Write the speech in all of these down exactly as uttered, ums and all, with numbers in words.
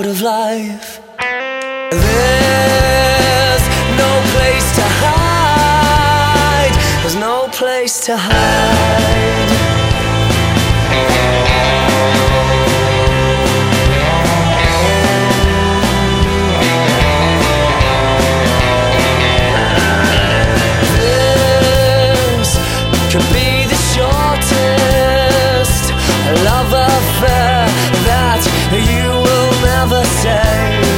out of life. There's no place to hide. There's no place to hide. This could be the shortest love affair that you will never say.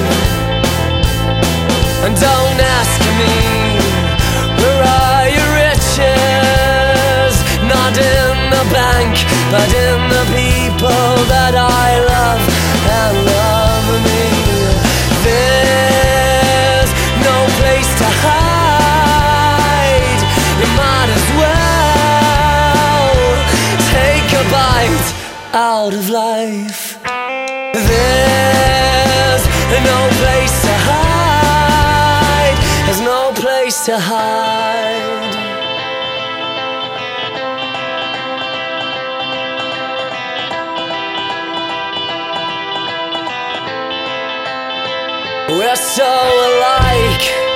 And don't ask me, where are your riches? Not in the bank, but in the people that I love and love me. There's no place to hide. You might as well take a bite out of life. There's no place to hide. There's no place to hide. We're so alike.